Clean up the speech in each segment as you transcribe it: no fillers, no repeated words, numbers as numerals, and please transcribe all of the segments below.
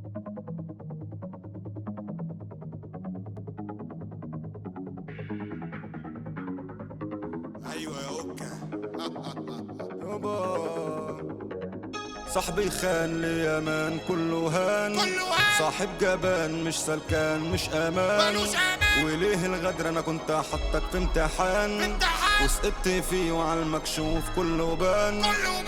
ايوه يا اوكا. صاحبي خان لي امان كله هان، صاحب جبان مش سلكان مش امان، وليه الغدر انا كنت احطك في امتحان وسقطت فيه وعلى المكشوف كله بان.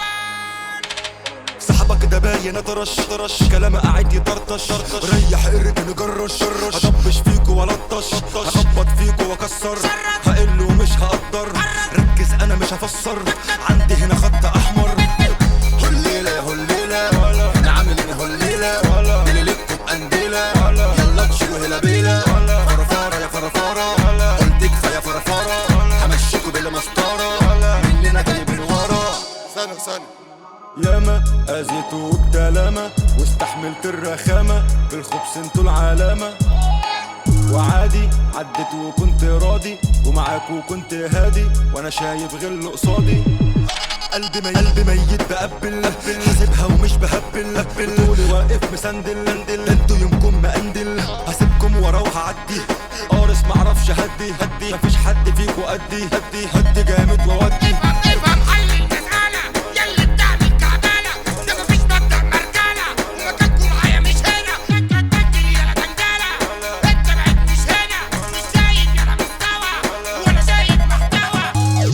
صاحبك ده باين طرش كلامه قاعد يطرطش، ريح قرد نجرش هطبش فيكو ولطش، هخبط فيكو واكسر، هقل ومش هقدر، ركز انا مش هفسر، عندي هنا خط احمر. هليلة يا هليلة انا عامل هنا هليلة، دي ليلتكم بقنديلة، يلا تشيلوا هلابيلة، فرفارة يا فرفارة، قلت كفاية فرفارة، همشيكوا بلا مسطرة، مننا جاي من ورا. سنة ياما اذيتوا بكلامة واستحملت الرخامة، بالخبز انتوا العلامة، وعادي عدت وكنت راضي، ومعاكوا كنت هادي وانا شايف غل قصادي. قلبي ميت بقبل، حاسبها ومش بهبل، طولي واقف مسندل، انتوا يومكم مقندل، هسيبكم ورا وهعدي، قارص معرفش هدي، مفيش حد فيكوا قدي، هدي جامد وودي. افهم حل المسألة ياللي بتعمل كعبالة، ده مفيش مبدأ مرجالة، ومكانكوا معايا مش هنا، انت تنجل يالا دندالة، انت بعيد مش هنا، مش شايف يالا مستوى، وانا شايف محتوى.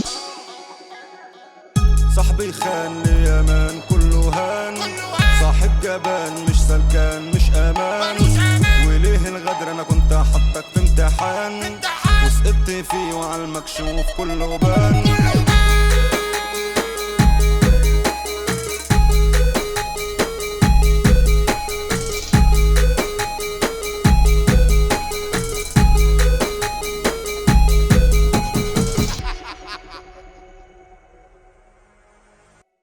صاحبي خان لي امان كله هان، صاحب جبان مش سلكان مش امان، وليه الغدر انا كنت احطك في امتحان وسقطت فيه وعلى المكشوف كله بان.